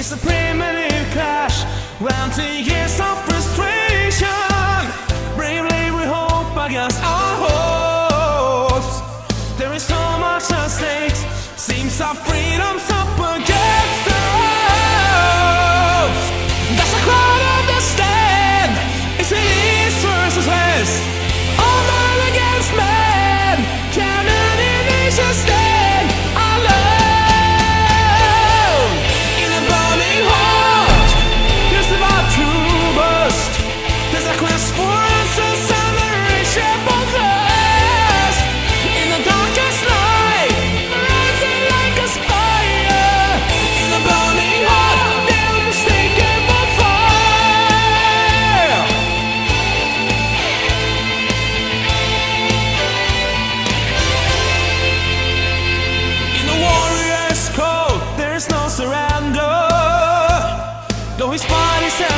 It's a primitive clash, round 10 years of frustration. Bravely we hope against our hopes. There is so much at stake, seems our freedom's up against the ropes. Does a crowd understand? It's an east versus west, all man against man. Can any nation stand alone? In a burning heart, there's about to burst. There's a quest for answers and a reachable thirst. In the darkest night, rising like a spire. In a burning heart, the unmistakable fire. In the warrior's code, there is no surrender. Though his body's